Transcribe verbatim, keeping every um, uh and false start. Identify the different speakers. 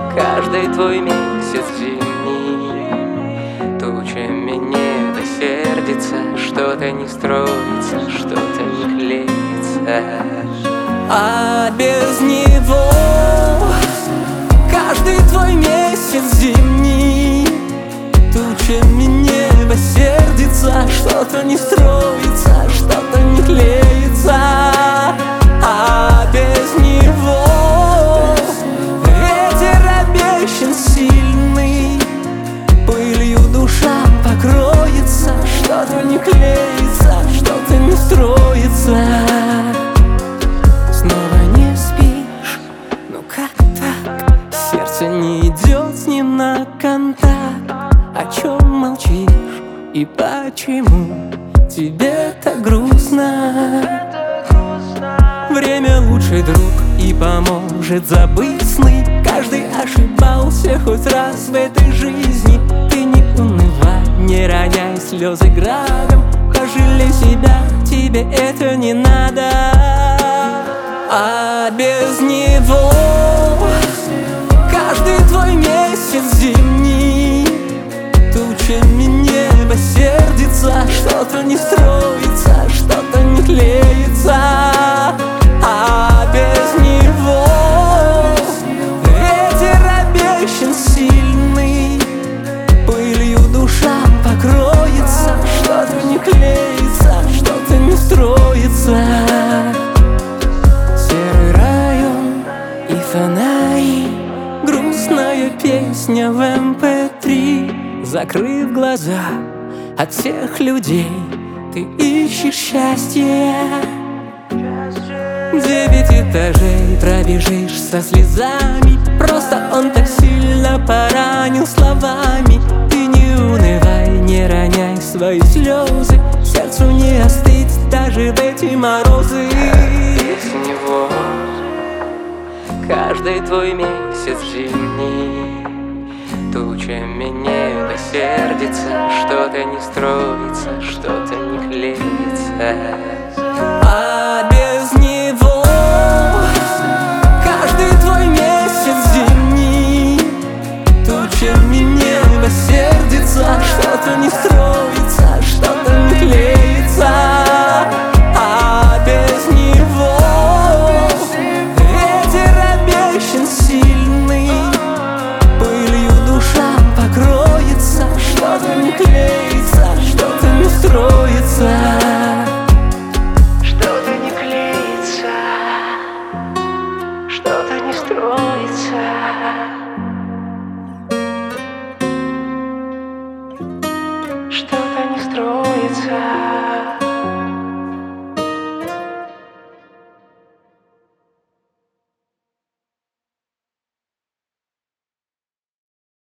Speaker 1: Каждый твой месяц зимний тучами небо сердится, что-то не строится, что-то не клеится. А без него каждый твой месяц зимний тучами небо сердится, что-то не строится, что-то не клеится. А без него ветер обещан сильный, пылью душа покроется, что-то не клеится, что-то не строится. Снова не спишь, ну как так? Сердце не идет с ним на контакт. О чем молчишь и почему тебе так грустно? Время лучший друг и поможет забыть сны. Каждый ошибался хоть раз в этой жизни. Ты не унывай, не роняй слезы градом. Пожалей себя, тебе это не надо. А без него каждый твой месяц зимний тучами небо сердится, что-то не строится, что-то не клеится. А без него ветер обещан сильный, пылью душа покроется, что-то не клеится, что-то не строится. Серый район и фонари, грустная песня в эм пэ три. Закрыв глаза от всех людей, ты ищешь счастье. Девять этажей пробежишь со слезами, просто он так сильно поранил словами. Ты не унывай, не роняй свои слезы, сердцу не остыть даже в эти морозы. Без него каждый твой месяц зимний тучами небо сердится, что-то не строится, что-то не клеится. А без него каждый твой месяц зимний тучами небо сердится, что-то не строится, что-то не клеится. А без него ветер обещан сильный, пылью душа покроется, что-то не клеится, что-то не строится. Что-то не клеится, что-то не строится.